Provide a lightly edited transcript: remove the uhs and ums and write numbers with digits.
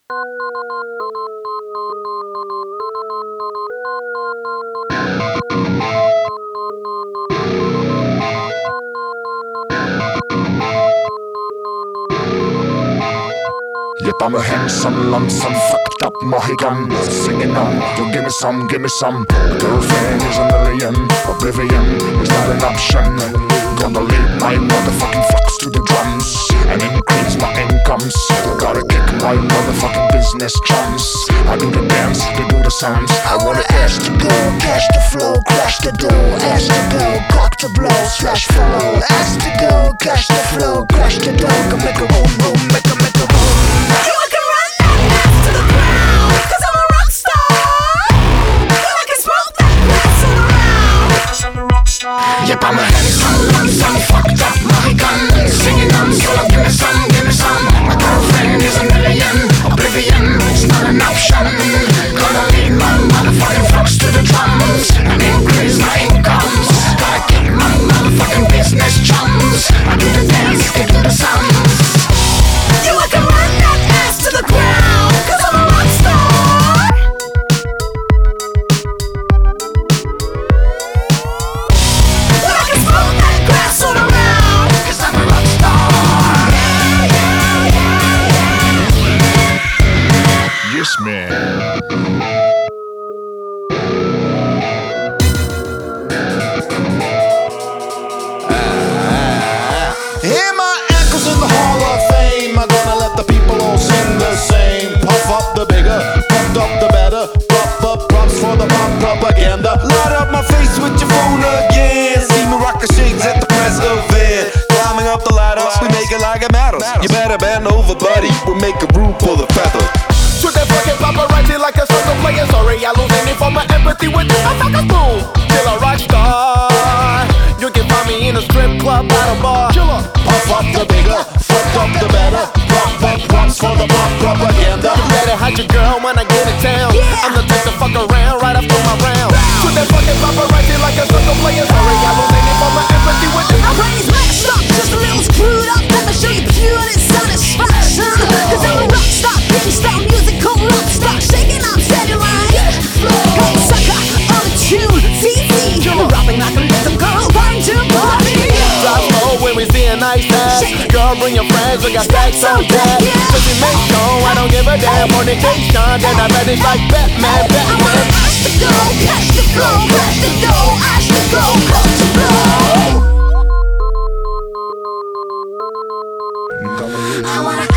Yep, I'm a handsome, lump, some fucked up Mohican, singing on, you give me some, give me some. My girlfriend is a million, oblivion is not an option. Gonna lead my motherfucking fucks to the drums and increase my incomes. I gotta kick my motherfucking business chums. I do the dance, they do the sounds. I wanna ash to go, cash to flow, crash the door. Ash to go, cock to blow, slash follow. Ash to go, cash to flow, crash the door. Can make a boom, boom, make a boom. Yep, I'm a handsome, lump, fucked up Mohican, singing on, so give me some, give me some. My girlfriend is a million, oblivion is not an option. Gonna lead my motherfucking flocks to the drums and increase my incomes. Gotta kick my motherfucking business chums. I do the dance, they do the sounds. You can run that ass to the ground, 'cause I'm a rock star. Yes, man. Hear my echoes in the Hall of Fame. I'm gonna let the people all sing the same. Puff up the bigger, puffed up the better. Props for the pop propaganda. Light up my face with your phone again. See me rock the shades at the press event. Climbing up the ladder, we make it like it matters. You better bend over, buddy. We'll make a room for the feather. Shoot that fucking paparazzi like a circle player. Sorry, I lose any form of empathy with this motherfucker's boom. Still a rock star. You can find me in a strip club, at a bar. Killer. Puff up the bigger, fuck up the better. Props for the pop propaganda. You better hide your girl when I get in town. I'm the type to fuck around right after my round. Shoot that fucking paparazzi like a circle player. Sorry, I lose any form of empathy with this. My brain's messed up, just a little screwed up. Let me show you pure satisfaction. 'Cause I'm a rock star, gangsta, musical rock star. Shaking up, steady line. Hey sucker, on a tune, ZZ. Rapping like a little girl, going to party. Drive slow when we see a nice ass. Girl, bring your friends, we got stacks on that. Cause we make show, I don't give a damn. Fornication, then I vanish like Batman. I wanna ash to go, cash to flow, crash the dough. Ash to go, cock to blow. I wanna